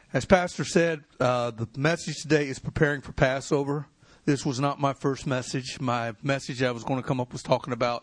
As Pastor said, the message today is preparing for Passover. This was not my first message. My message I was going to come up was talking about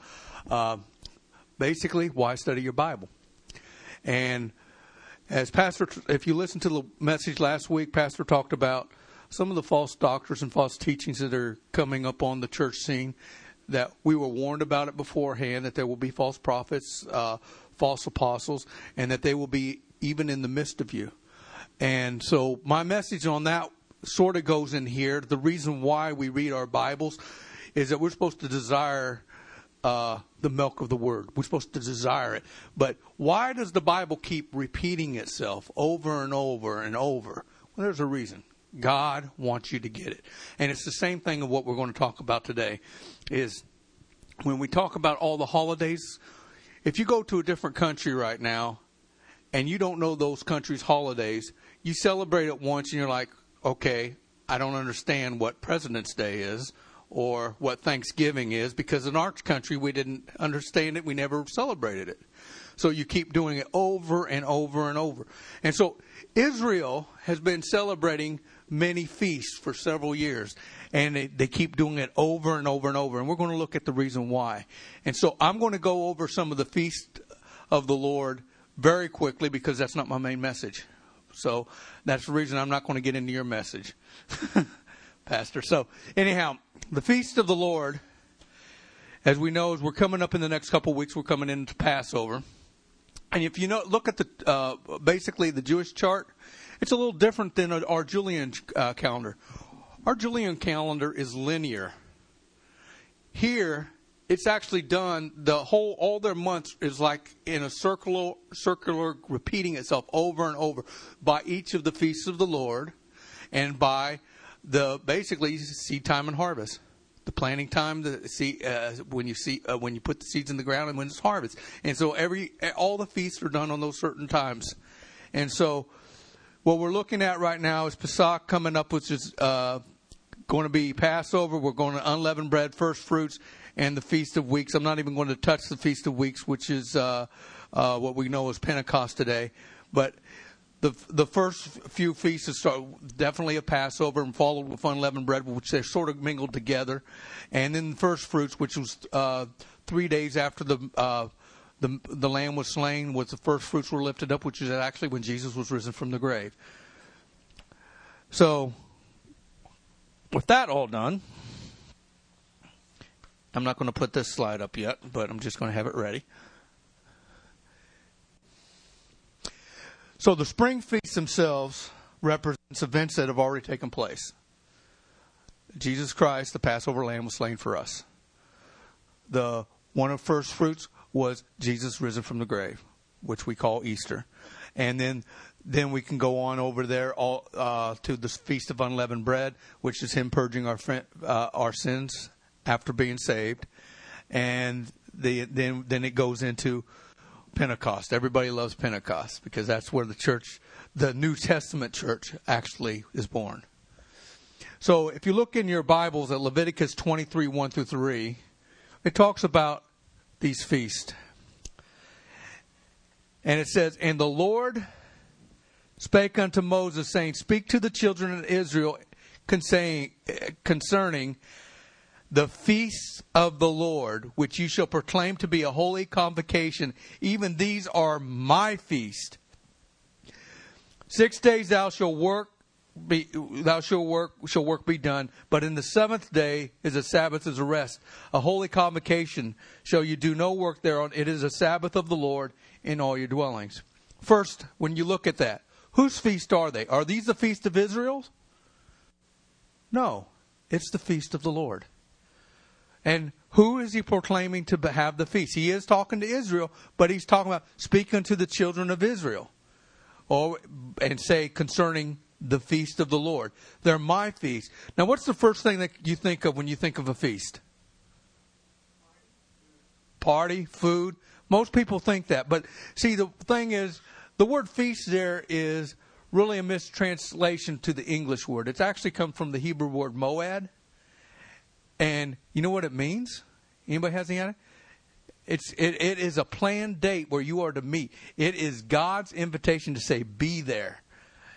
basically why study your Bible. And as Pastor, if you listen to the message last week, Pastor talked about some of the false doctrines and false teachings that are coming up on the church scene, that we were warned about it beforehand, that there will be false prophets, false apostles, and that they will be even in the midst of you. And so my message on that sort of goes in here. The reason why we read our Bibles is that we're supposed to desire the milk of the Word. We're supposed to desire it. But why does the Bible keep repeating itself over and over and over? Well, there's a reason. God wants you to get it. And it's the same thing of what we're going to talk about today, is when we talk about all the holidays, if you go to a different country right now and you don't know those countries' holidays, you celebrate it once and you're like, okay, I don't understand what President's Day is or what Thanksgiving is, because in our country we didn't understand it. We never celebrated it. So you keep doing it over and over and over. And so Israel has been celebrating many feasts for several years, and they keep doing it over and over and over. And we're going to look at the reason why. And so I'm going to go over some of the feasts of the Lord very quickly, because that's not my main message. So that's the reason I'm not going to get into your message, Pastor. So anyhow, the feast of the Lord, as we know, as we're coming up in the next couple of weeks, we're coming into Passover. And if you know, look at the basically the Jewish chart, it's a little different than our Julian calendar. Our Julian calendar is linear. Here, it's actually done, all their months is like in a circular repeating itself over and over by each of the feasts of the Lord, and by the basically seed time and harvest. The planting time, when you put the seeds in the ground, and when it's harvest. And so all the feasts are done on those certain times. And so what we're looking at right now is Pesach coming up, which is going to be Passover. We're going to unleavened bread, first fruits, and the Feast of Weeks. I'm not even going to touch the Feast of Weeks, which is what we know as Pentecost today. But the first few feasts are definitely a Passover, and followed with unleavened bread, which they're sort of mingled together. And then the first fruits, which was 3 days after the lamb was slain, was the first fruits were lifted up, which is actually when Jesus was risen from the grave. So with that all done, I'm not going to put this slide up yet, but I'm just going to have it ready. So the spring feasts themselves represents events that have already taken place. Jesus Christ, the Passover lamb, was slain for us. One of the first fruits was Jesus risen from the grave, which we call Easter. And then we can go on over there to the Feast of Unleavened Bread, which is Him purging our sins after being saved. And then it goes into Pentecost. Everybody loves Pentecost because that's where the New Testament church actually is born. So if you look in your Bibles at Leviticus 23, 1 through 3, it talks about these feasts. And it says, "And the Lord spake unto Moses, saying, Speak to the children of Israel concerning the feasts of the Lord, which you shall proclaim to be a holy convocation. Even these are my feast. 6 days shall work be done, but in the seventh day is a Sabbath, is a rest. A holy convocation shall you do no work thereon. It is a Sabbath of the Lord in all your dwellings." First, when you look at that, whose feast are they? Are these the feast of Israel? No, it's the feast of the Lord. And who is He proclaiming to have the feast? He is talking to Israel, but He's talking about speak unto the children of Israel, and say concerning the feast of the Lord. They're my feast. Now, what's the first thing that you think of when you think of a feast? Party, food. Most people think that. But see, the thing is, the word feast there is really a mistranslation to the English word. It's actually come from the Hebrew word moed. And you know what it means? Anybody has any idea? It is a planned date where you are to meet. It is God's invitation to say, be there.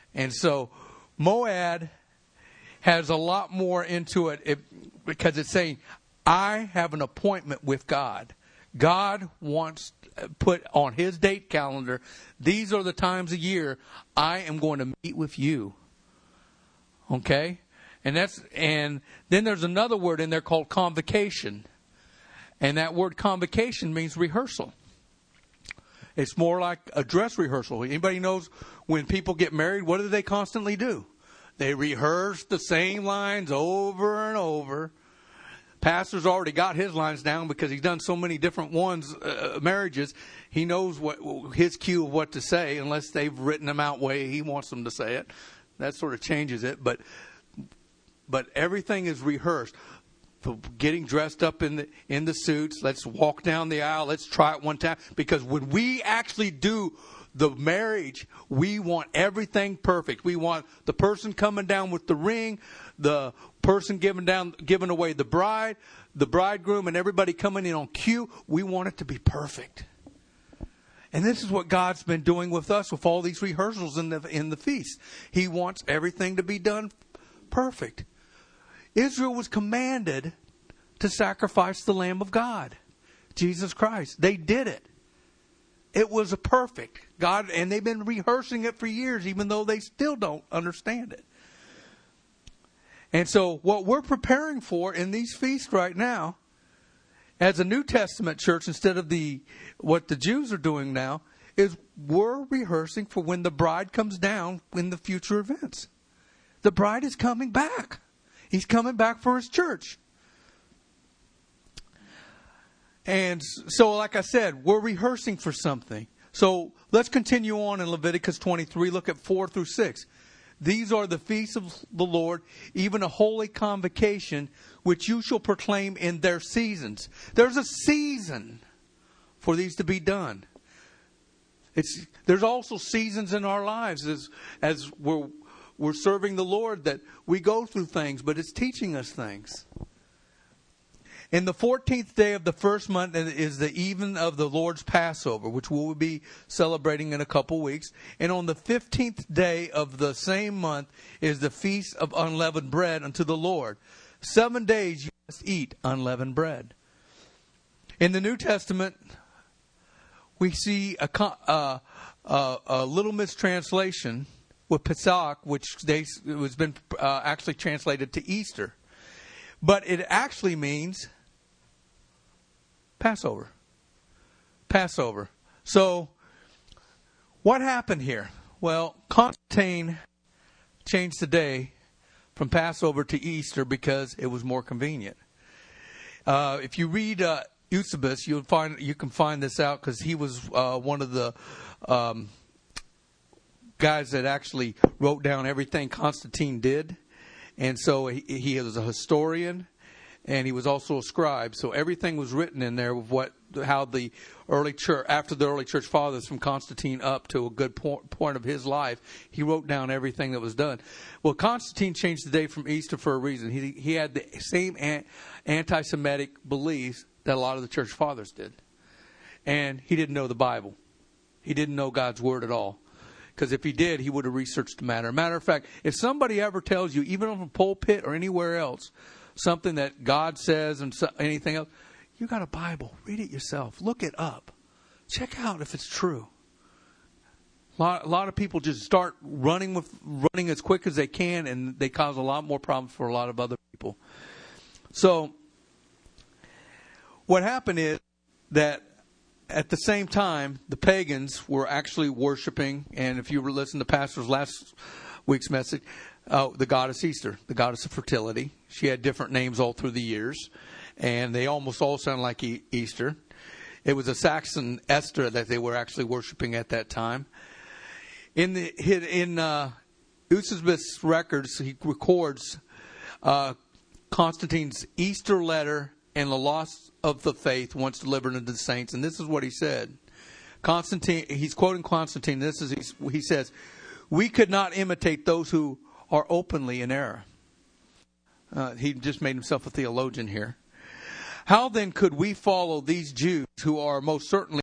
And so Moed has a lot more into it because it's saying, I have an appointment with God. God wants put on his date calendar, these are the times a year I am going to meet with you. Okay? And then there's another word in there called convocation. And that word convocation means rehearsal. It's more like a dress rehearsal. Anybody knows when people get married, what do they constantly do? They rehearse the same lines over and over. Pastor's already got his lines down because he's done so many different marriages. He knows what his cue of what to say, unless they've written them out way he wants them to say it. That sort of changes it. But everything is rehearsed. For getting dressed up in the suits, let's walk down the aisle, let's try it one time. Because when we actually do the marriage, we want everything perfect. We want the person coming down with the ring, the person giving away the bride, the bridegroom, and everybody coming in on cue. We want it to be perfect. And this is what God's been doing with us with all these rehearsals in the feast. He wants everything to be done perfect. Israel was commanded to sacrifice the Lamb of God, Jesus Christ. They did it. It was a perfect God, and they've been rehearsing it for years, even though they still don't understand it. And so what we're preparing for in these feasts right now, as a New Testament church, instead of what the Jews are doing now, is we're rehearsing for when the bride comes down in the future events. The bride is coming back. He's coming back for his church. And so, like I said, we're rehearsing for something. So let's continue on in Leviticus 23. Look at 4 through 6. These are the feasts of the Lord, even a holy convocation, which you shall proclaim in their seasons. There's a season for these to be done. There's also seasons in our lives as we're serving the Lord that we go through things, but it's teaching us things. In the 14th day of the first month is the even of the Lord's Passover, which we'll be celebrating in a couple weeks. And on the 15th day of the same month is the Feast of Unleavened Bread unto the Lord. 7 days you must eat unleavened bread. In the New Testament, we see a little mistranslation with Pesach, which has been actually translated to Easter. But it actually means Passover. Passover. So, what happened here? Well, Constantine changed the day from Passover to Easter because it was more convenient. If you read Eusebius, you can find this out because he was one of the guys that actually wrote down everything Constantine did. And so he was a historian, and he was also a scribe. So everything was written in there of how the early church, after the early church fathers, from Constantine up to a good point of his life, he wrote down everything that was done. Well, Constantine changed the day from Easter for a reason. He had the same anti-Semitic beliefs that a lot of the church fathers did. And he didn't know the Bible. He didn't know God's word at all. Because if he did, he would have researched the matter. Matter of fact, if somebody ever tells you, even on a pulpit or anywhere else, something that God says and anything else, you got a Bible. Read it yourself. Look it up. Check out if it's true. A lot of people just start running as quick as they can, and they cause a lot more problems for a lot of other people. So what happened is that at the same time, the pagans were actually worshiping, and if you were listening to Pastor's last week's message, the goddess Easter, the goddess of fertility. She had different names all through the years, and they almost all sound like Easter. It was a Saxon Esther that they were actually worshiping at that time. In Eusebius' records, he records Constantine's Easter letter and the loss of the faith once delivered unto the saints. And this is what he said. Constantine, he's quoting Constantine. He says, "We could not imitate those who are openly in error." He just made himself a theologian here. "How then could we follow these Jews who are most certainly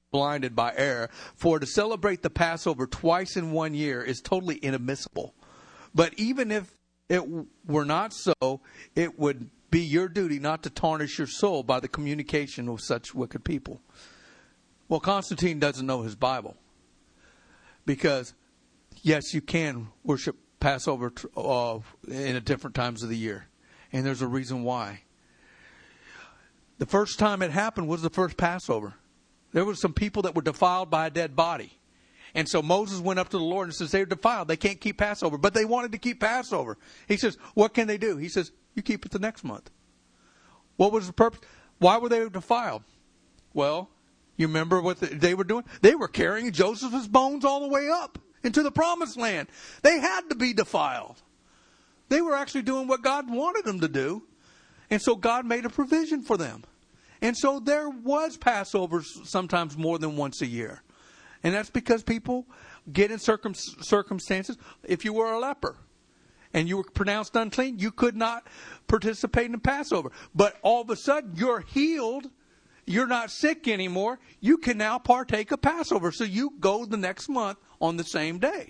blinded by error. For to celebrate the Passover twice in 1 year is totally inadmissible. But even if it were not so, it would be your duty not to tarnish your soul by the communication of such wicked people. Well, Constantine doesn't know his Bible. Because, yes, you can worship Passover in different times of the year. And there's a reason why. The first time it happened was the first Passover. There were some people that were defiled by a dead body. And so Moses went up to the Lord and says, they're defiled. They can't keep Passover. But they wanted to keep Passover. He says, what can they do? He says, you keep it the next month. What was the purpose? Why were they defiled? Well, you remember what they were doing? They were carrying Joseph's bones all the way up into the promised land. They had to be defiled. They were actually doing what God wanted them to do. And so God made a provision for them. And so there was Passover sometimes more than once a year. And that's because people get in circumstances. If you were a leper and you were pronounced unclean, you could not participate in Passover. But all of a sudden, you're healed. You're not sick anymore. You can now partake of Passover. So you go the next month on the same day.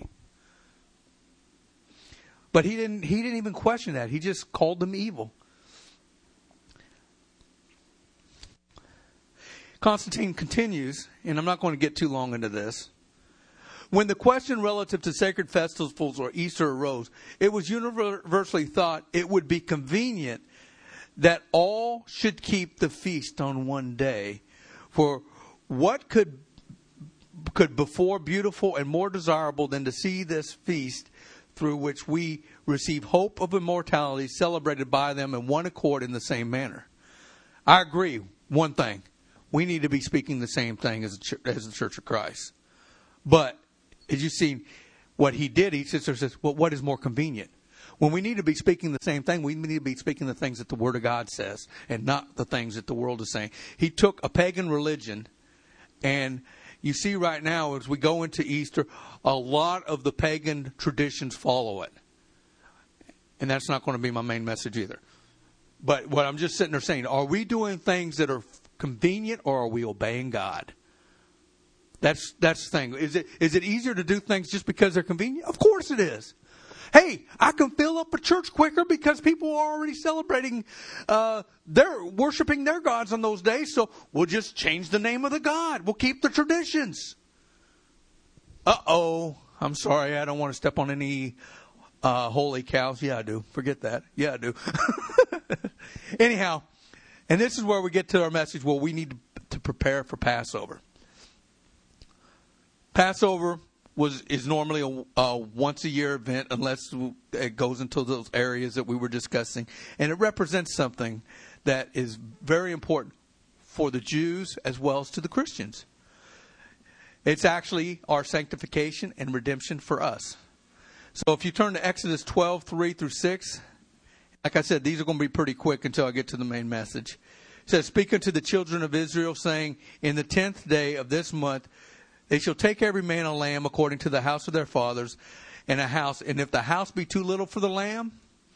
But he didn't even question that. He just called them evil. Constantine continues, and I'm not going to get too long into this. When the question relative to sacred festivals or Easter arose, it was universally thought it would be convenient that all should keep the feast on one day. For what could before beautiful and more desirable than to see this feast through which we receive hope of immortality celebrated by them in one accord in the same manner? I agree. One thing. We need to be speaking the same thing as the Church of Christ. But, as you see what he did, he says, well, what is more convenient? When we need to be speaking the same thing, we need to be speaking the things that the Word of God says and not the things that the world is saying. He took a pagan religion, and you see right now as we go into Easter, a lot of the pagan traditions follow it. And that's not going to be my main message either. But what I'm just sitting there saying, are we doing things that are convenient or are we obeying God? That's the thing. Is it easier to do things just because they're convenient? Of course it is. Hey, I can fill up a church quicker because people are already celebrating, they're worshiping their gods on those days. So we'll just change the name of the God. We'll keep the traditions. I'm sorry. I don't want to step on any holy cows. Yeah, I do. Forget that. Yeah, I do. Anyhow, and this is where we get to our message. Well, we need to prepare for Passover. Passover is normally a once a year event unless it goes into those areas that we were discussing. And it represents something that is very important for the Jews as well as to the Christians. It's actually our sanctification and redemption for us. So if you turn to Exodus 12, 3 through 6, like I said, these are going to be pretty quick until I get to the main message. It says, speak unto the children of Israel, saying, in the 10th day of this month, they shall take every man a lamb according to the house of their fathers, and a house. And if the house be too little for the lamb,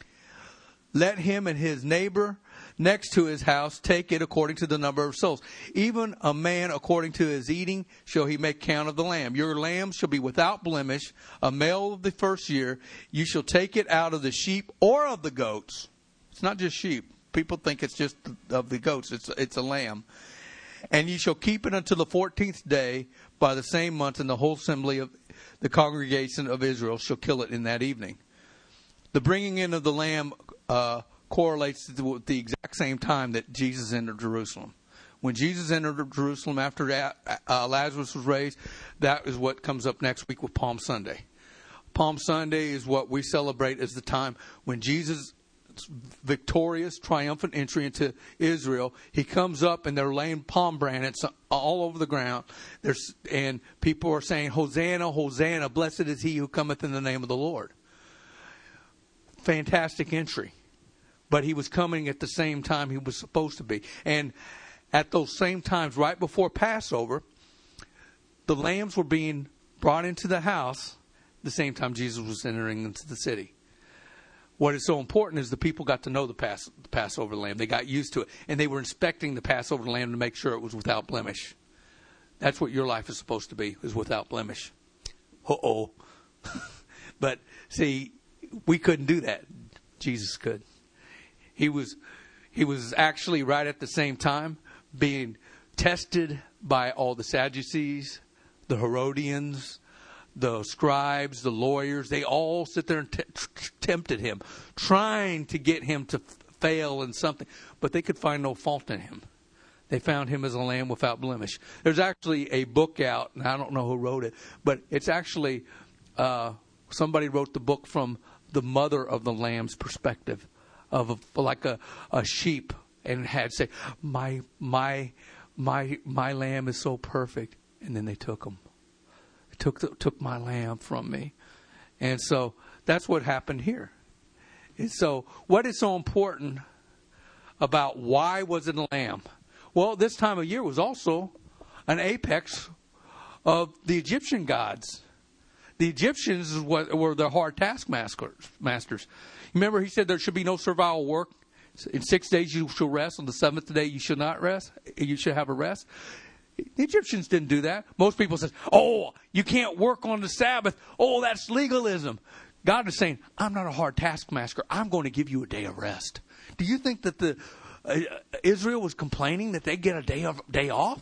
let him and his neighbor next to his house take it according to the number of souls. Even a man according to his eating shall he make count of the lamb. Your lamb shall be without blemish, a male of the first year. You shall take it out of the sheep or of the goats. It's not just sheep. People think it's just of the goats. It's a lamb. And ye shall keep it until the 14th day by the same month, and the whole assembly of the congregation of Israel shall kill it in that evening. The bringing in of the lamb correlates with the exact same time that Jesus entered Jerusalem. When Jesus entered Jerusalem after Lazarus was raised, that is what comes up next week with Palm Sunday. Palm Sunday is what we celebrate as the time when Jesus' victorious, triumphant entry into Israel. He comes up and they're laying palm branches all over the ground. And people are saying, Hosanna, Hosanna, blessed is he who cometh in the name of the Lord. Fantastic entry. But he was coming at the same time he was supposed to be. And at those same times, right before Passover, the lambs were being brought into the house the same time Jesus was entering into the city. What is so important is the people got to know the Passover lamb. They got used to it. And they were inspecting the Passover lamb to make sure it was without blemish. That's what your life is supposed to be, is without blemish. Uh-oh. But see, we couldn't do that. Jesus could. He was actually right at the same time being tested by all the Sadducees, the Herodians, the scribes, the lawyers. They all sit there and tempted him, trying to get him to fail in something. But they could find no fault in him. They found him as a lamb without blemish. There's actually a book out, and I don't know who wrote it, but it's actually somebody wrote the book from the mother of the lamb's perspective, of like a sheep, and had say, my lamb is so perfect, and then they took him. Took my lamb from me. And so that's what happened here. And so what is so important about why was it a lamb? Well, this time of year was also an apex of the Egyptian gods. The Egyptians were the hard taskmasters. Remember, he said there should be no servile work. In 6 days you shall rest. On the seventh day you should not rest. You should have a rest. The Egyptians didn't do that. Most people say, oh, you can't work on the Sabbath. Oh, that's legalism. God is saying, I'm not a hard taskmaster. I'm going to give you a day of rest. Do you think that Israel was complaining that they get a day off?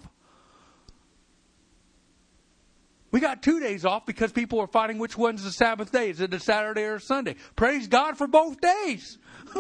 We got 2 days off because people are fighting which one's the Sabbath day. Is it a Saturday or a Sunday? Praise God for both days.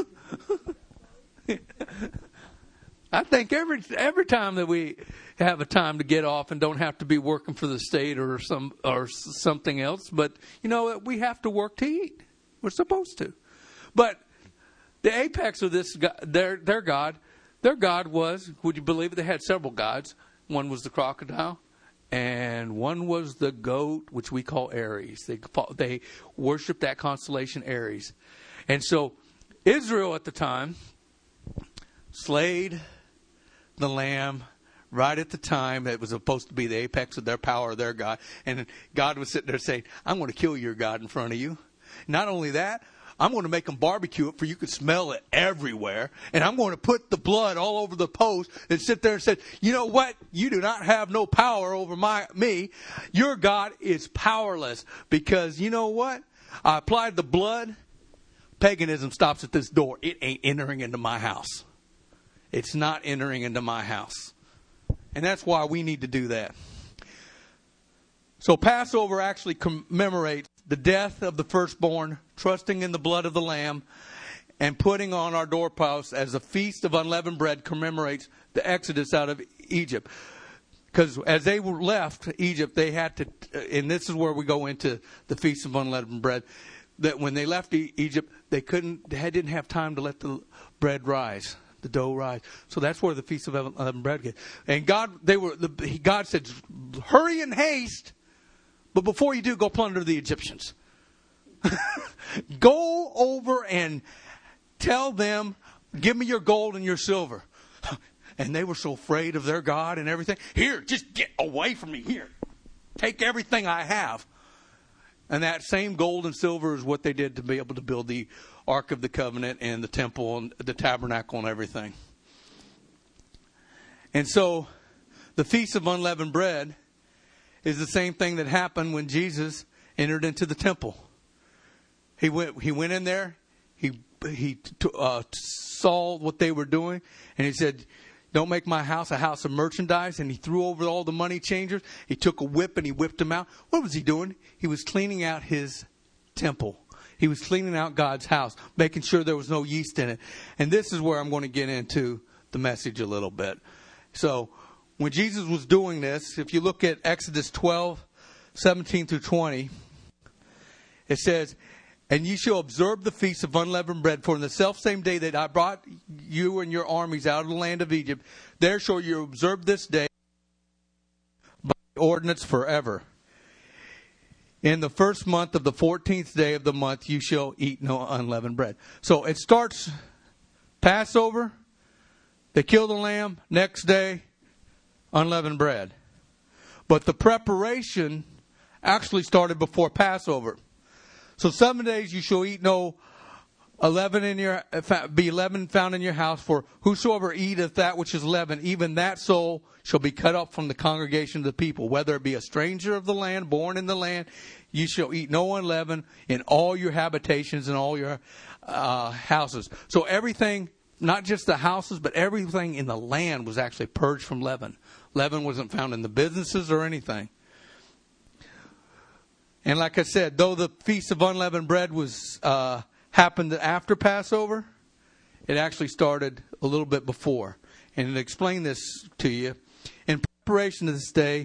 I think every time that we have a time to get off and don't have to be working for the state or something else, but we have to work to eat. We're supposed to. But the apex of this, their god was, would you believe it? They had several gods. One was the crocodile, and one was the goat, which we call Aries. They worshiped that constellation Aries, and so Israel at the time slayed the lamb right at the time that was supposed to be the apex of their power of their God. And God was sitting there saying, I'm going to kill your God in front of you. Not only that, I'm going to make them barbecue it for you could smell it everywhere. And I'm going to put the blood all over the post and sit there and say, you know what? You do not have no power over me. Your God is powerless because you know what? I applied the blood. Paganism stops at this door. It ain't entering into my house. It's not entering into my house. And that's why we need to do that. So Passover actually commemorates the death of the firstborn, trusting in the blood of the lamb, and putting on our doorposts as a feast of unleavened bread commemorates the exodus out of Egypt. Because as they were left Egypt, they had to, and this is where we go into the feast of unleavened bread, that when they left Egypt, they didn't have time to let the bread rise. The dough rise. So that's where the Feast of Unleavened Bread came. And God said, hurry and haste, but before you do, go plunder the Egyptians. Go over and tell them, give me your gold and your silver. And they were so afraid of their God and everything. Here, just get away from me. Here, take everything I have. And that same gold and silver is what they did to be able to build the Ark of the Covenant and the temple and the tabernacle and everything. And so the Feast of Unleavened Bread is the same thing that happened when Jesus entered into the temple. He went in there. He saw what they were doing, and he said, don't make my house a house of merchandise. And he threw over all the money changers. He took a whip and he whipped them out. What was he doing? He was cleaning out his temple. He was cleaning out God's house, making sure there was no yeast in it. And this is where I'm going to get into the message a little bit. So when Jesus was doing this, if you look at Exodus 12:17 through 20, it says, and ye shall observe the feast of unleavened bread, for in the selfsame day that I brought you and your armies out of the land of Egypt, there shall you observe this day by ordinance forever. In the first month of the 14th day of the month, you shall eat no unleavened bread. So it starts Passover. They kill the lamb. Next day, unleavened bread. But the preparation actually started before Passover. So 7 days you shall eat no be leaven found in your house, for whosoever eateth that which is leavened, even that soul shall be cut off from the congregation of the people. Whether it be a stranger of the land, born in the land, you shall eat no unleavened in all your habitations and all your houses. So everything, not just the houses, but everything in the land was actually purged from leaven. Leaven wasn't found in the businesses or anything. And like I said, though the Feast of Unleavened Bread was happened after Passover, it actually started a little bit before. And to explain this to you, in preparation to this day,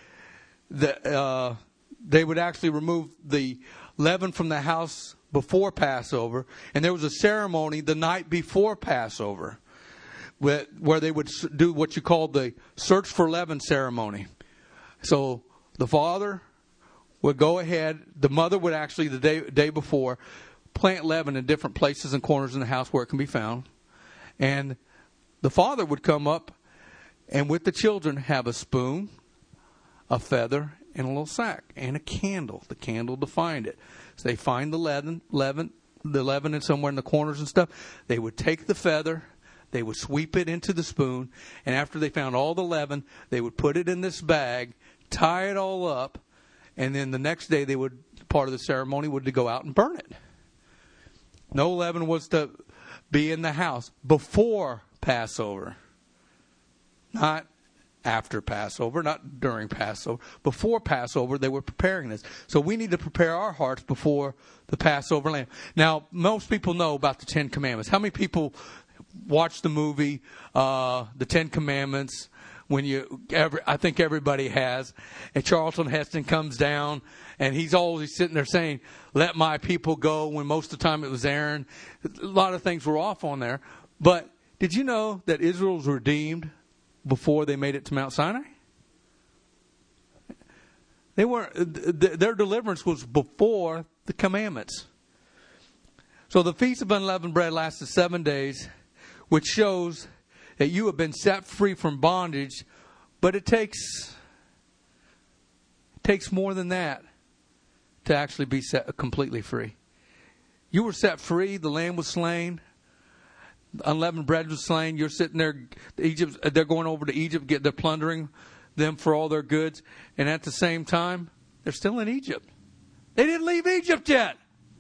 they would actually remove the leaven from the house before Passover. And there was a ceremony the night before Passover where they would do what you call the search for leaven ceremony. So the father would go ahead, the mother would actually the day before plant leaven in different places and corners in the house where it can be found. And the father would come up and with the children have a spoon, a feather, and a little sack, and a candle. The candle to find it. So they find the leaven in somewhere in the corners and stuff. They would take the feather, they would sweep it into the spoon, and after they found all the leaven, they would put it in this bag, tie it all up, and then the next day part of the ceremony would to go out and burn it. No leaven was to be in the house before Passover. Not after Passover, not during Passover. Before Passover, they were preparing this. So we need to prepare our hearts before the Passover lamb. Now, most people know about the Ten Commandments. How many people watch the movie, The Ten Commandments? I think everybody has. And Charlton Heston comes down, and he's always sitting there saying, "Let my people go," when most of the time it was Aaron. A lot of things were off on there. But did you know that Israel was redeemed before they made it to Mount Sinai? Their deliverance was before the commandments. So the Feast of Unleavened Bread lasted 7 days, which shows that you have been set free from bondage, but it takes more than that to actually be set completely free. You were set free, the lamb was slain, unleavened bread was slain, you're sitting there, they're going over to Egypt, they're plundering them for all their goods, and at the same time, they're still in Egypt. They didn't leave Egypt yet.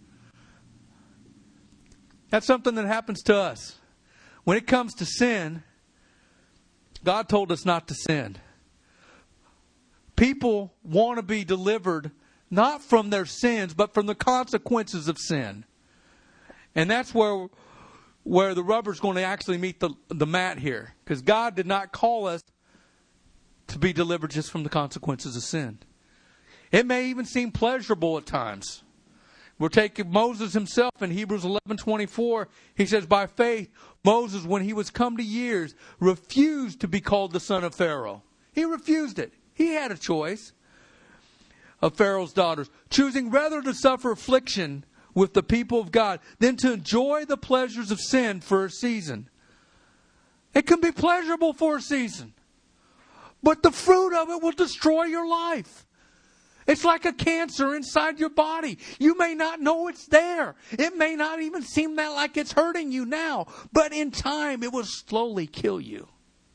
That's something that happens to us. When it comes to sin, God told us not to sin. People want to be delivered not from their sins, but from the consequences of sin. And that's where the rubber's going to actually meet the mat here. Because God did not call us to be delivered just from the consequences of sin. It may even seem pleasurable at times. We're taking Moses himself in Hebrews 11:24. He says, by faith, Moses, when he was come to years, refused to be called the son of Pharaoh. He refused it. He had a choice of Pharaoh's daughters, choosing rather to suffer affliction with the people of God than to enjoy the pleasures of sin for a season. It can be pleasurable for a season, but the fruit of it will destroy your life. It's like a cancer inside your body. You may not know it's there. It may not even seem that like it's hurting you now. But in time, it will slowly kill you.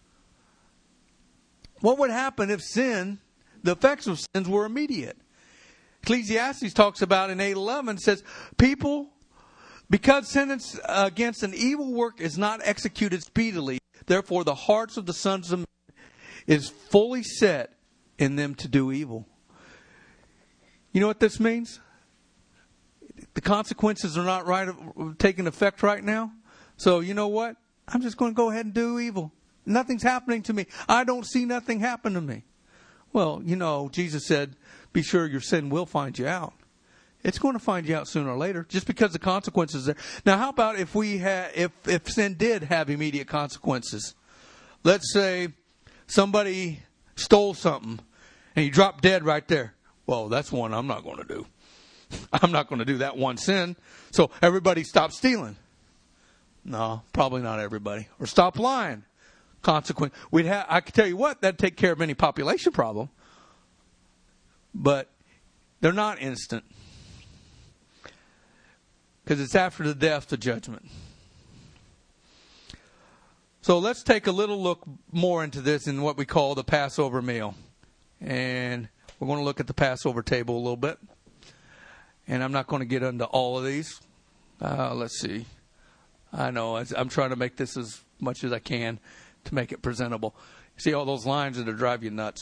What would happen if the effects of sins were immediate? Ecclesiastes talks about in 8:11, says, people, because sentence against an evil work is not executed speedily, therefore the hearts of the sons of men is fully set in them to do evil. You know what this means? The consequences are not taking effect right now. So you know what? I'm just going to go ahead and do evil. Nothing's happening to me. I don't see nothing happen to me. Well, Jesus said, be sure your sin will find you out. It's going to find you out sooner or later, just because the consequences are there. Now, how about if if sin did have immediate consequences? Let's say somebody stole something and he dropped dead right there. Well, that's one I'm not going to do. I'm not going to do that one sin. So everybody stop stealing. No, probably not everybody. Or stop lying. Consequence. I can tell you what, that'd take care of any population problem. But they're not instant. Because it's after the death, the judgment. So let's take a little look more into this in what we call the Passover meal. And we're going to look at the Passover table a little bit. And I'm not going to get into all of these. Let's see. I know. I'm trying to make this as much as I can to make it presentable. See all those lines that drive you nuts.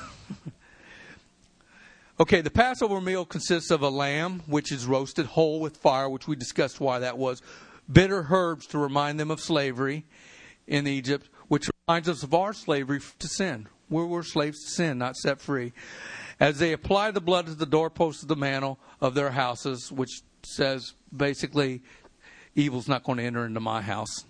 Okay, the Passover meal consists of a lamb, which is roasted whole with fire, which we discussed why that was. Bitter herbs to remind them of slavery in Egypt, which reminds us of our slavery to sin. We're slaves to sin, not set free. As they apply the blood to the doorposts of the mantle of their houses, which says basically, evil's not going to enter into my house.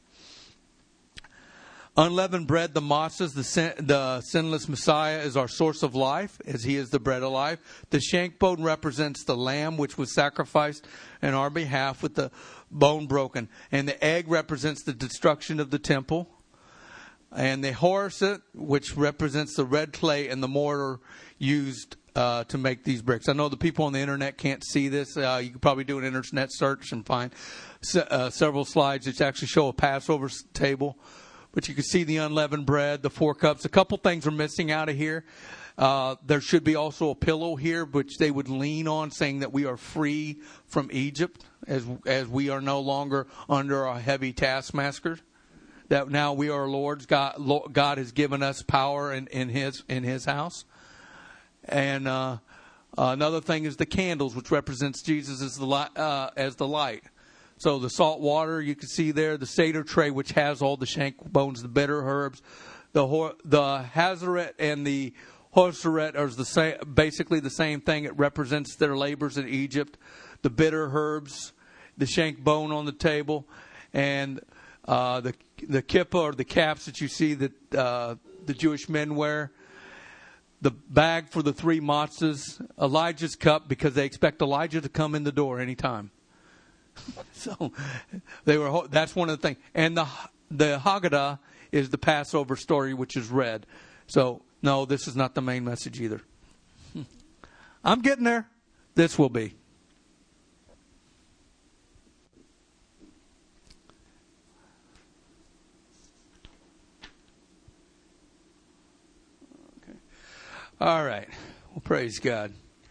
Unleavened bread, the matzahs, the sinless Messiah is our source of life, as he is the bread of life. The shank bone represents the lamb, which was sacrificed on our behalf with the bone broken. And the egg represents the destruction of the temple. And the horsut, which represents the red clay and the mortar used to make these bricks. I know the people on the internet can't see this. You could probably do an internet search and find several slides that actually show a Passover table. But you can see the unleavened bread, the 4 cups. A couple things are missing out of here. There should be also a pillow here, which they would lean on, saying that we are free from Egypt, as we are no longer under a heavy taskmaster. That now we are Lord's. God has given us power in His house. And another thing is the candles, which represents Jesus as the light. So the salt water you can see there, the Seder tray, which has all the shank bones, the bitter herbs, the hazaret and the horseret are basically the same thing. It represents their labors in Egypt. The bitter herbs, the shank bone on the table, and the kippah or the caps that you see that the Jewish men wear. The bag for the 3 matzahs, Elijah's cup, because they expect Elijah to come in the door anytime. So that's one of the things. And the Haggadah is the Passover story, which is read. So no, this is not the main message either. I'm getting there. This will be. Okay. All right. Well, praise God.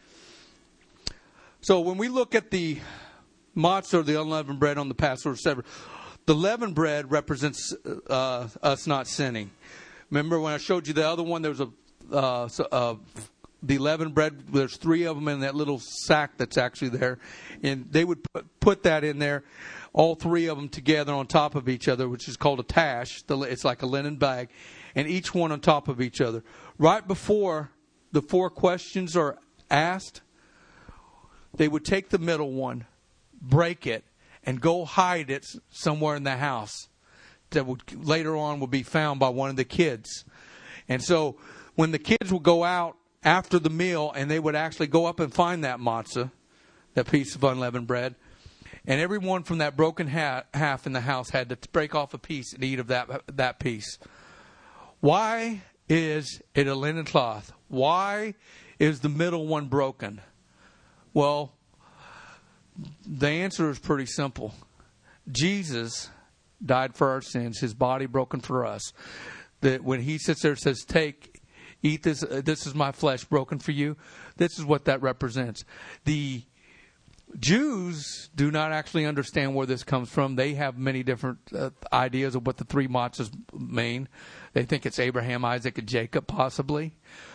So when we look at the matzah, or the unleavened bread on the Passover Seder, the leavened bread represents us not sinning. Remember when I showed you the other one, there was the leavened bread. There's 3 of them in that little sack that's actually there. And they would put that in there, all 3 of them together on top of each other, which is called a tash. It's like a linen bag. And each one on top of each other. Right before the 4 questions are asked, they would take the middle one, break it, and go hide it somewhere in the house that would later on will be found by one of the kids. And so when the kids would go out after the meal, and they would actually go up and find that matzah, that piece of unleavened bread, and everyone from that broken half in the house had to break off a piece and eat of that piece. Why is it a linen cloth? Why is the middle one broken? Well, the answer is pretty simple. Jesus died for our sins, his body broken for us. That when he sits there and says, "Take, eat this, this is my flesh broken for you," this is what that represents. The Jews do not actually understand where this comes from. They have many different ideas of what the 3 matzahs mean. They think it's Abraham, Isaac, and Jacob, possibly.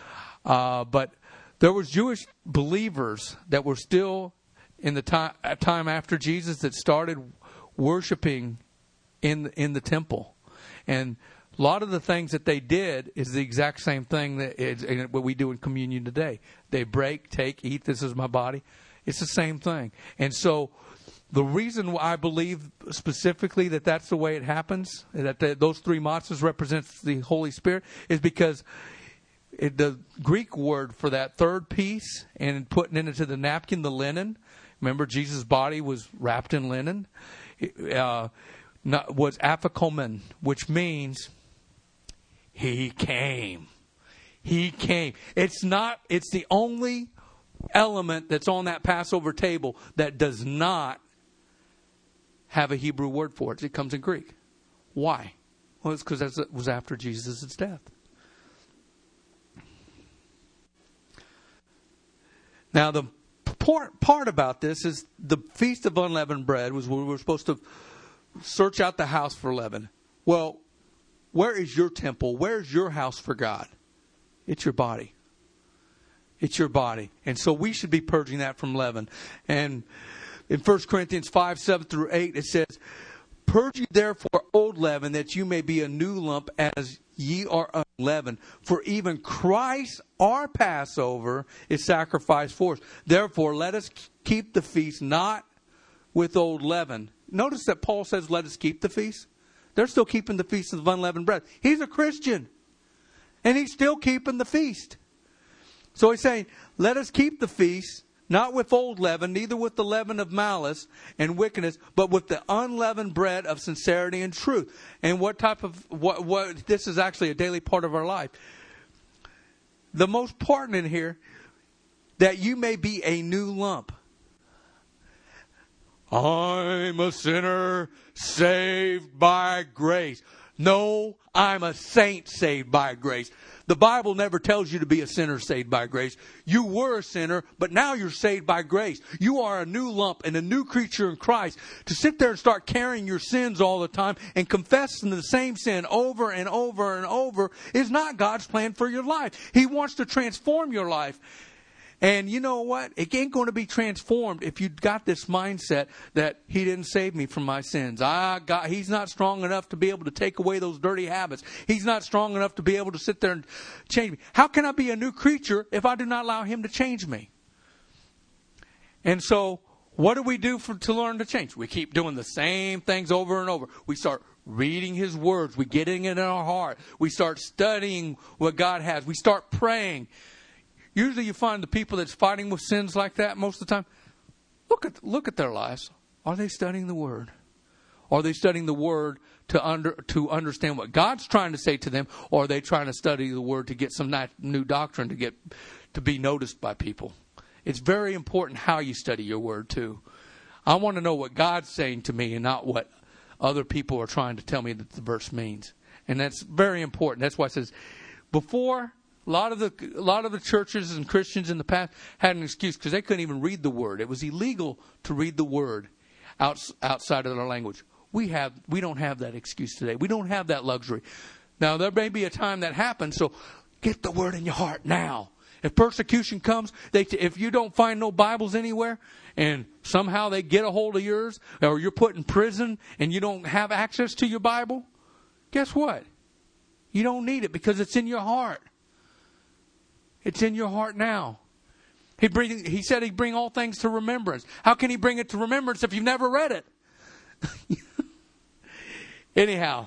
But there was Jewish believers that were still in the time after Jesus that started worshiping in the temple. And a lot of the things that they did is the exact same thing that is what we do in communion today. They break, take, eat, this is my body. It's the same thing. And so the reason I believe specifically that that's the way it happens, that those 3 matzahs represents the Holy Spirit, is because the Greek word for that third piece and putting it into the napkin, the linen. Remember, Jesus' body was wrapped in linen. Was aphokomen, which means he came. He came. It's the only element that's on that Passover table that does not have a Hebrew word for it. It comes in Greek. Why? Well, it's because it was after Jesus' death. Now, the part about this is the Feast of Unleavened Bread was where we were supposed to search out the house for leaven. Well, where is your temple? Where's your house for God? It's your body. It's your body. And so we should be purging that from leaven. And in 1 Corinthians 5, 7 through 8, it says, "Purge you therefore old leaven, that you may be a new lump, as ye are unleavened. For even Christ, our Passover, is sacrificed for us. Therefore, let us keep the feast not with old leaven." Notice that Paul says, let us keep the feast. They're still keeping the feast of unleavened bread. He's a Christian. And he's still keeping the feast. So he's saying, let us keep the feast, not with old leaven, neither with the leaven of malice and wickedness, but with the unleavened bread of sincerity and truth. And what type of, what this is actually a daily part of our life. The most important in here, that you may be a new lump. I'm a sinner saved by grace. No, I'm a saint saved by grace. The Bible never tells you to be a sinner saved by grace. You were a sinner, but now you're saved by grace. You are a new lump and a new creature in Christ. To sit there and start carrying your sins all the time and confessing the same sin over and over and over is not God's plan for your life. He wants to transform your life. And you know what? It ain't going to be transformed if you've got this mindset that He didn't save me from my sins. He's not strong enough to be able to take away those dirty habits. He's not strong enough to be able to sit there and change me. How can I be a new creature if I do not allow Him to change me? And so, what do we do to learn to change? We keep doing the same things over and over. We start reading His words. We get it in our heart. We start studying what God has. We start praying. Usually you find the people that's fighting with sins like that most of the time. Look at their lives. Are they studying the Word? Are they studying the Word to understand what God's trying to say to them? Or are they trying to study the Word to get some new doctrine to be noticed by people? It's very important how you study your Word too. I want to know what God's saying to me and not what other people are trying to tell me that the verse means. And that's very important. That's why it says, before... A lot of the churches and Christians in the past had an excuse because they couldn't even read the Word. It was illegal to read the Word outside of their language. We don't have that excuse today. We don't have that luxury. Now, there may be a time that happens, so get the Word in your heart now. If persecution comes, if you don't find no Bibles anywhere, and somehow they get a hold of yours, or you're put in prison and you don't have access to your Bible, guess what? You don't need it because it's in your heart. It's in your heart now. He said He'd bring all things to remembrance. How can He bring it to remembrance if you've never read it? Anyhow.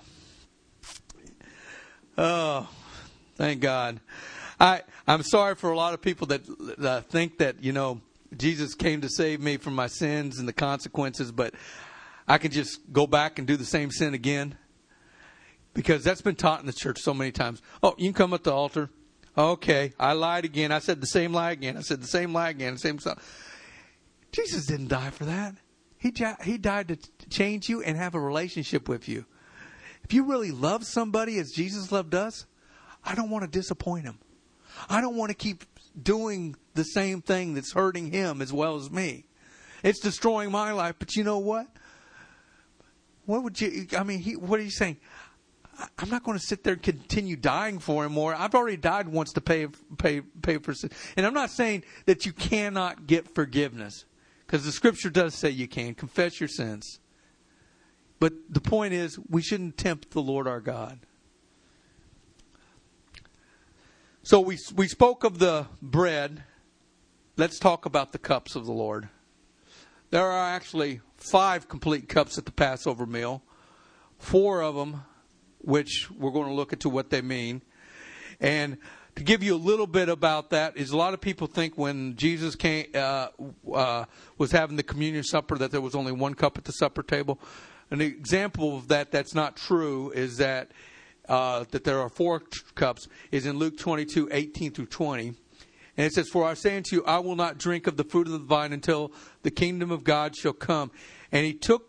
Oh, thank God. I'm sorry for a lot of people that think that, Jesus came to save me from my sins and the consequences, but I can just go back and do the same sin again. Because that's been taught in the church so many times. Oh, you can come at the altar. Okay, I lied again. I said the same lie again. I said the same lie again. Same stuff. Jesus didn't die for that. He died to change you and have a relationship with you. If you really love somebody as Jesus loved us, I don't want to disappoint him. I don't want to keep doing the same thing that's hurting him as well as me. It's destroying my life. But you know what? What are you saying? I'm not going to sit there and continue dying for him more. I've already died once to pay for sin. And I'm not saying that you cannot get forgiveness, because the Scripture does say you can. Confess your sins. But the point is, we shouldn't tempt the Lord our God. So we spoke of the bread. Let's talk about the cups of the Lord. There are actually 5 complete cups at the Passover meal. 4 of them, which we're going to look into what they mean. And to give you a little bit about that, is a lot of people think when Jesus came, was having the communion supper that there was only 1 cup at the supper table. An example of that's not true is that there are 4 cups is in Luke 22:18 through 20. And it says, "For I say unto you, I will not drink of the fruit of the vine until the kingdom of God shall come." And he took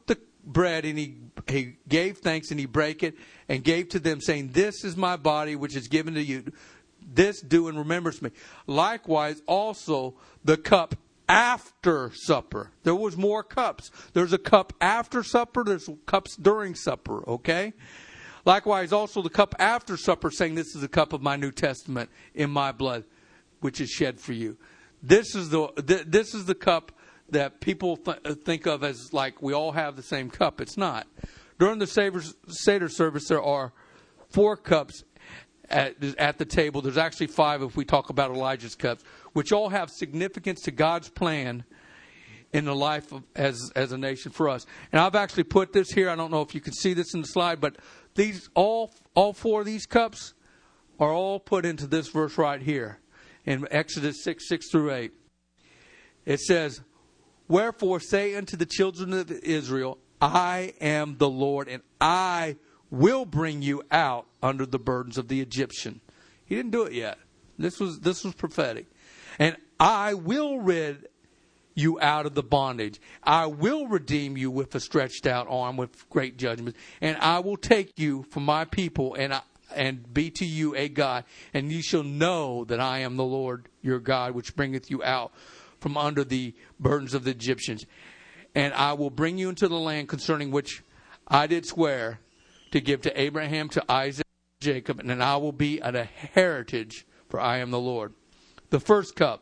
bread and he gave thanks and he brake it and gave to them, saying, "This is my body which is given to you. This do in remembrance of me." Likewise also the cup after supper. There was more cups. There's a cup after supper. There's cups during supper. Okay? Likewise also the cup after supper, saying, "This is the cup of my New Testament in my blood, which is shed for you." This is the cup that people think of as like we all have the same cup. It's not. During the Seder service, there are 4 cups at the table. There's actually 5 if we talk about Elijah's cups, which all have significance to God's plan in the life of, as a nation for us. And I've actually put this here. I don't know if you can see this in the slide, but these all 4 of these cups are all put into this verse right here in Exodus 6 through 8. It says, "Wherefore say unto the children of Israel, I am the Lord, and I will bring you out under the burdens of the Egyptian." He didn't do it yet. This was prophetic. "And I will rid you out of the bondage. I will redeem you with a stretched out arm, with great judgment. And I will take you from my people and be to you a God. And you shall know that I am the Lord your God, which bringeth you out from under the burdens of the Egyptians. And I will bring you into the land concerning which I did swear to give to Abraham, to Isaac, and Jacob. And I will be a heritage, for I am the Lord." The first cup,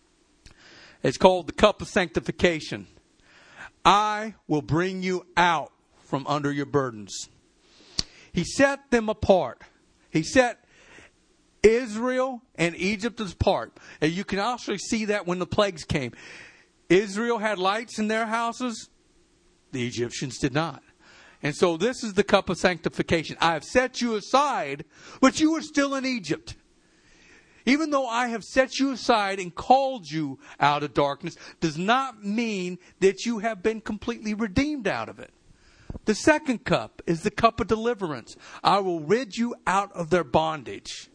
it's called the cup of sanctification. I will bring you out from under your burdens. He set them apart. He set Israel and Egypt apart. And you can also see that when the plagues came. Israel had lights in their houses. The Egyptians did not. And so this is the cup of sanctification. I have set you aside, but you are still in Egypt. Even though I have set you aside and called you out of darkness, does not mean that you have been completely redeemed out of it. The second cup is the cup of deliverance. I will rid you out of their bondage.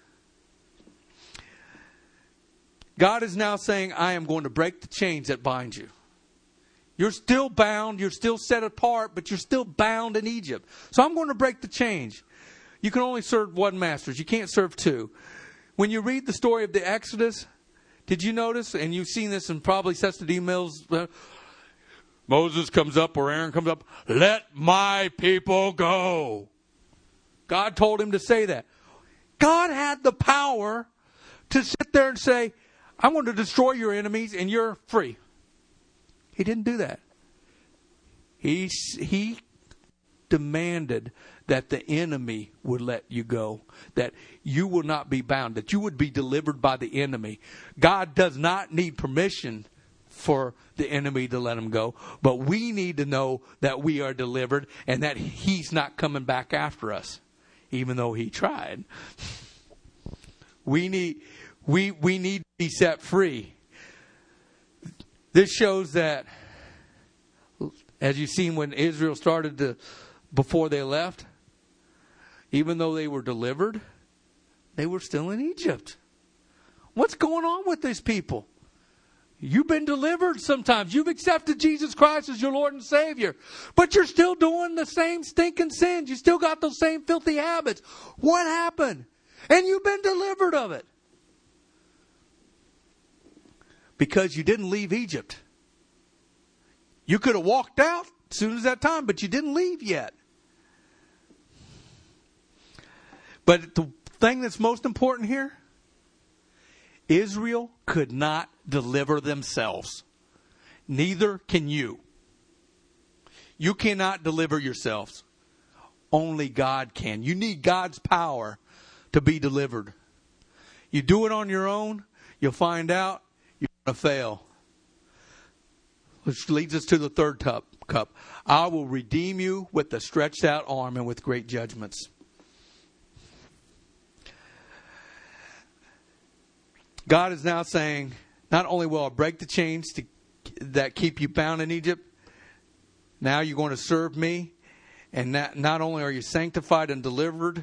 God is now saying, I am going to break the chains that bind you. You're still bound. You're still set apart, but you're still bound in Egypt. So I'm going to break the chains. You can only serve one master. You can't serve 2. When you read the story of the Exodus, did you notice, and you've seen this and probably sent emails, Moses comes up or Aaron comes up, "Let my people go." God told him to say that. God had the power to sit there and say, "I'm going to destroy your enemies and you're free." He didn't do that. He demanded that the enemy would let you go, that you will not be bound, that you would be delivered by the enemy. God does not need permission for the enemy to let him go, but we need to know that we are delivered and that he's not coming back after us, even though he tried. We need to be set free. This shows that, as you've seen when Israel before they left, even though they were delivered, they were still in Egypt. What's going on with these people? You've been delivered sometimes. You've accepted Jesus Christ as your Lord and Savior. But you're still doing the same stinking sins. You still got those same filthy habits. What happened? And you've been delivered of it. Because you didn't leave Egypt. You could have walked out as soon as that time, but you didn't leave yet. But the thing that's most important here, Israel could not deliver themselves. Neither can you. You cannot deliver yourselves. Only God can. You need God's power to be delivered. You do it on your own, you'll find out you're going to fail. Which leads us to the third cup. I will redeem you with a stretched out arm and with great judgments. God is now saying, not only will I break the chains that keep you bound in Egypt, now you're going to serve me. And not only are you sanctified and delivered,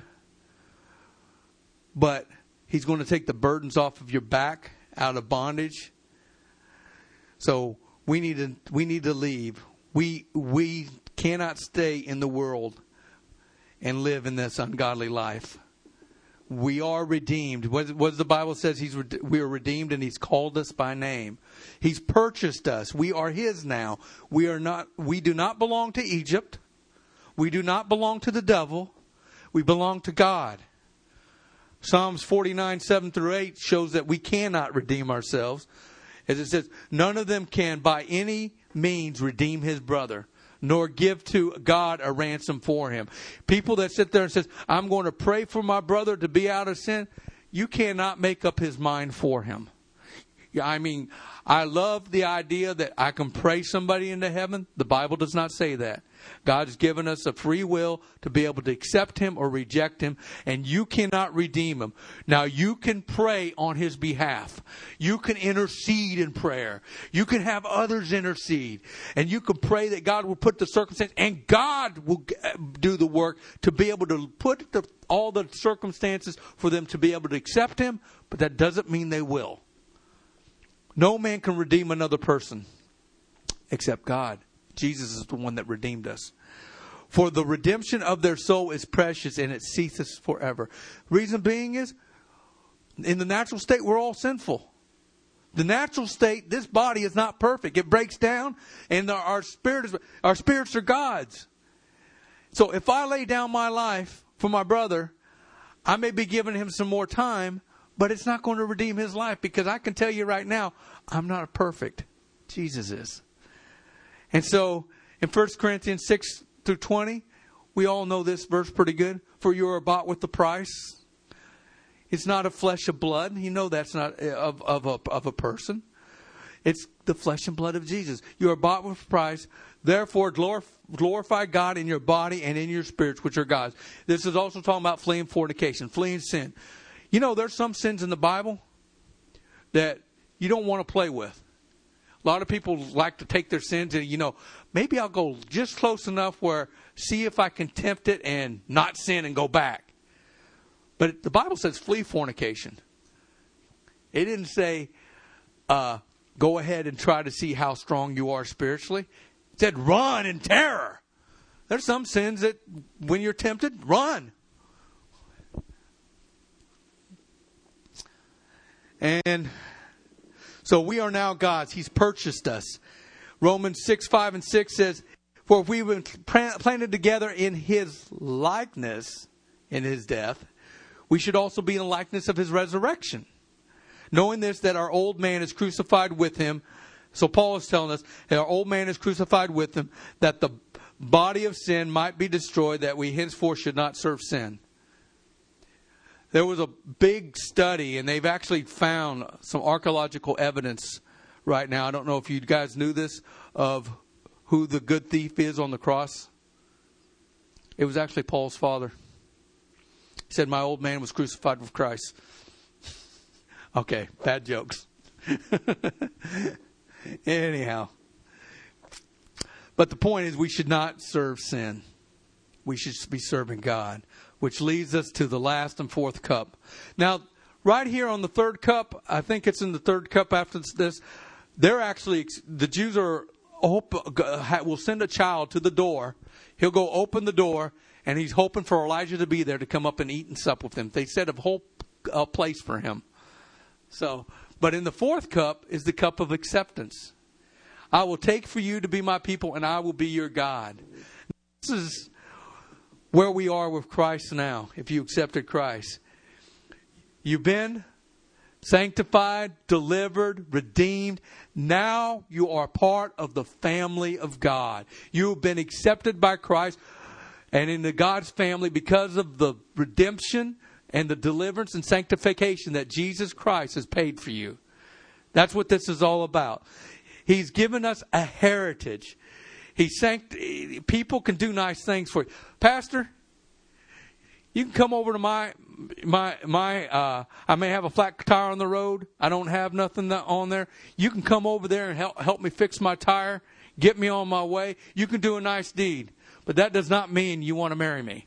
but he's going to take the burdens off of your back out of bondage. So we need to leave. We cannot stay in the world and live in this ungodly life. We are redeemed. What does the Bible says? We are redeemed, and He's called us by name. He's purchased us. We are His now. We do not belong to Egypt. We do not belong to the devil. We belong to God. Psalms 49, 7 through 8 shows that we cannot redeem ourselves. As it says, none of them can by any means redeem his brother, nor give to God a ransom for him. People that sit there and says, I'm going to pray for my brother to be out of sin, you cannot make up his mind for him. I mean, I love the idea that I can pray somebody into heaven. The Bible does not say that. God's given us a free will to be able to accept him or reject him, and you cannot redeem him. Now, you can pray on his behalf. You can intercede in prayer. You can have others intercede. And you can pray that God will put the circumstance, and God will do the work to be able to put all the circumstances for them to be able to accept him, but that doesn't mean they will. No man can redeem another person except God. Jesus is the one that redeemed us. For the redemption of their soul is precious, and it ceases forever. Reason being is, in the natural state, we're all sinful. The natural state, this body is not perfect. It breaks down, and our spirits are God's. So if I lay down my life for my brother, I may be giving him some more time, but it's not going to redeem his life, because I can tell you right now, I'm not perfect. Jesus is. And so in 1 Corinthians 6 through 20, we all know this verse pretty good. For you are bought with the price. It's not of flesh and blood. You know that's not of a person. It's the flesh and blood of Jesus. You are bought with a price. Therefore, glorify God in your body and in your spirits, which are God's. This is also talking about fleeing fornication, fleeing sin. You know, there's some sins in the Bible that you don't want to play with. A lot of people like to take their sins and, maybe I'll go just close enough where see if I can tempt it and not sin and go back. But the Bible says flee fornication. It didn't say go ahead and try to see how strong you are spiritually. It said run in terror. There's some sins that when you're tempted, run. And so we are now God's. He's purchased us. Romans 6, 5, and 6 says, for if we've been planted together in his likeness, in his death, we should also be in the likeness of his resurrection. Knowing this, that our old man is crucified with him. So Paul is telling us that our old man is crucified with him, that the body of sin might be destroyed, that we henceforth should not serve sin. There was a big study, and they've actually found some archaeological evidence right now. I don't know if you guys knew this, of who the good thief is on the cross. It was actually Paul's father. He said, my old man was crucified with Christ. Okay, bad jokes. Anyhow. But the point is, we should not serve sin. We should be serving God. Which leads us to the last and fourth cup. Now, right here on the third cup, I think it's in the third cup after this, the Jews will send a child to the door. He'll go open the door, and he's hoping for Elijah to be there to come up and eat and sup with him. They set a whole place for him. But in the fourth cup is the cup of acceptance. I will take for you to be my people, and I will be your God. This is where we are with Christ now, if you accepted Christ. You've been sanctified, delivered, redeemed. Now you are part of the family of God. You've been accepted by Christ and into God's family because of the redemption and the deliverance and sanctification that Jesus Christ has paid for you. That's what this is all about. He's given us a heritage. People can do nice things for you. Pastor, you can come over to I may have a flat tire on the road. I don't have nothing on there. You can come over there and help me fix my tire, get me on my way. You can do a nice deed. But that does not mean you want to marry me.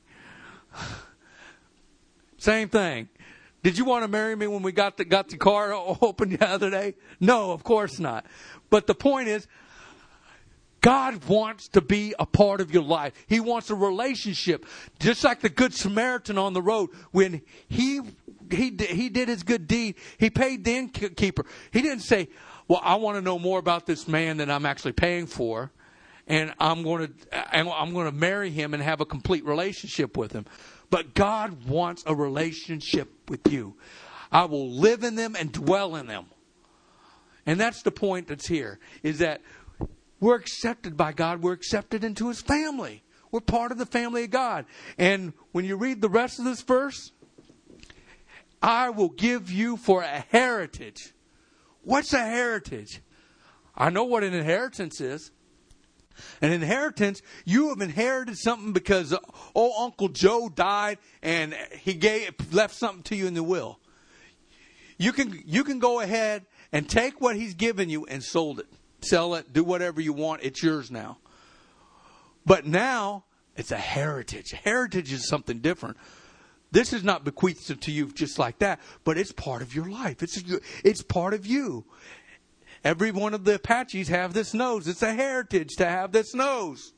Same thing. Did you want to marry me when we got the car open the other day? No, of course not. But the point is, God wants to be a part of your life. He wants a relationship. Just like the Good Samaritan on the road. When he did his good deed, he paid the innkeeper. He didn't say, well, I want to know more about this man than I'm actually paying for. And I'm going to marry him and have a complete relationship with him. But God wants a relationship with you. I will live in them and dwell in them. And that's the point that's here, is that we're accepted by God. We're accepted into His family. We're part of the family of God. And when you read the rest of this verse, I will give you for a heritage. What's a heritage? I know what an inheritance is. An inheritance, you have inherited something because Uncle Joe died and he left something to you in the will. You can go ahead and take what he's given you and sold it. Sell it, do whatever you want. It's yours now. But now, it's a heritage. Heritage is something different. This is not bequeathed to you just like that, but it's part of your life. It's part of you. Every one of the Apaches have this nose. It's a heritage to have this nose.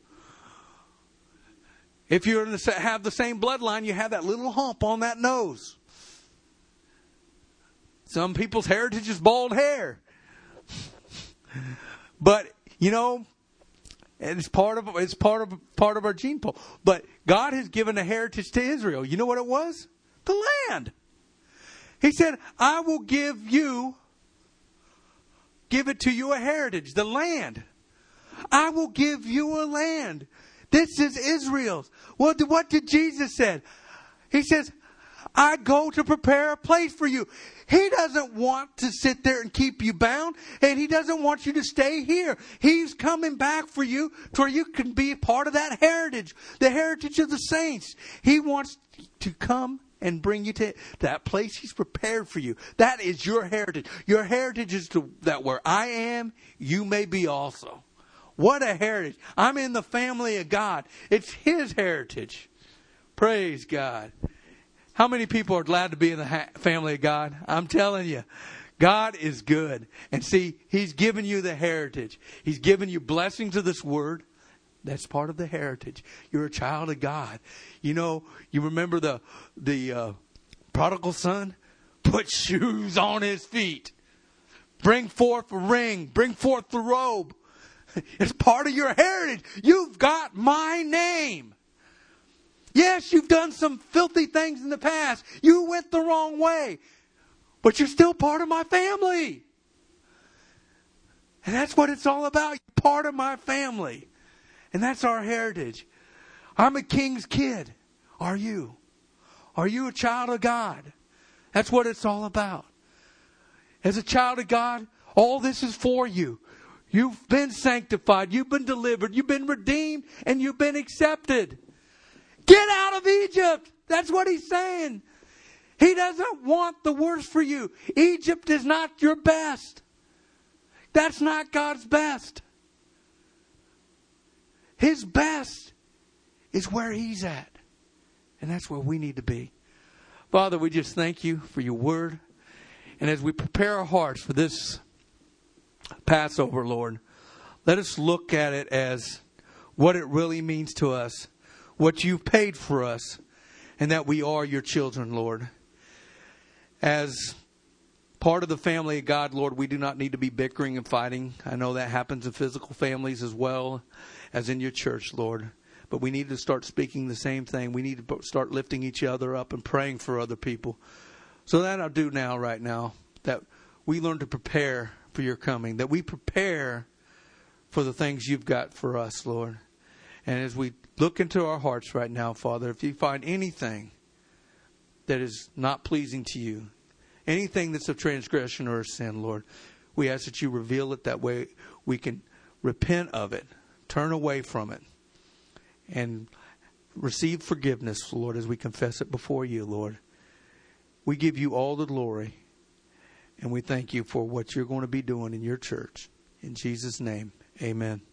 If you have the same bloodline, you have that little hump on that nose. Some people's heritage is bald hair. But, it's part of our gene pool. But God has given a heritage to Israel. You know what it was? The land. He said, I will give it to you a heritage, the land. I will give you a land. This is Israel's. Well, what did Jesus say? He says, I go to prepare a place for you. He doesn't want to sit there and keep you bound. And He doesn't want you to stay here. He's coming back for you to where you can be part of that heritage. The heritage of the saints. He wants to come and bring you to that place He's prepared for you. That is your heritage. Your heritage is that where I am, you may be also. What a heritage. I'm in the family of God. It's His heritage. Praise God. How many people are glad to be in the family of God? I'm telling you, God is good. And see, He's given you the heritage. He's given you blessings of this word. That's part of the heritage. You're a child of God. You remember the prodigal son? Put shoes on his feet. Bring forth a ring. Bring forth the robe. It's part of your heritage. You've got my name. Yes, you've done some filthy things in the past. You went the wrong way. But you're still part of my family. And that's what it's all about. You're part of my family. And that's our heritage. I'm a king's kid. Are you? Are you a child of God? That's what it's all about. As a child of God, all this is for you. You've been sanctified. You've been delivered. You've been redeemed. And you've been accepted. Get out of Egypt. That's what He's saying. He doesn't want the worst for you. Egypt is not your best. That's not God's best. His best is where He's at. And that's where we need to be. Father, we just thank You for Your word. And as we prepare our hearts for this Passover, Lord, let us look at it as what it really means to us. What You've paid for us, and that we are Your children, Lord. As part of the family of God, Lord, we do not need to be bickering and fighting. I know that happens in physical families as well as in Your church, Lord. But we need to start speaking the same thing. We need to start lifting each other up and praying for other people. So that I'll do right now, that we learn to prepare for Your coming, that we prepare for the things You've got for us, Lord. And as we look into our hearts right now, Father, if You find anything that is not pleasing to You, anything that's a transgression or a sin, Lord, we ask that You reveal it. That way we can repent of it, turn away from it, and receive forgiveness, Lord, as we confess it before You, Lord. We give You all the glory, and we thank You for what You're going to be doing in Your church. In Jesus' name, amen.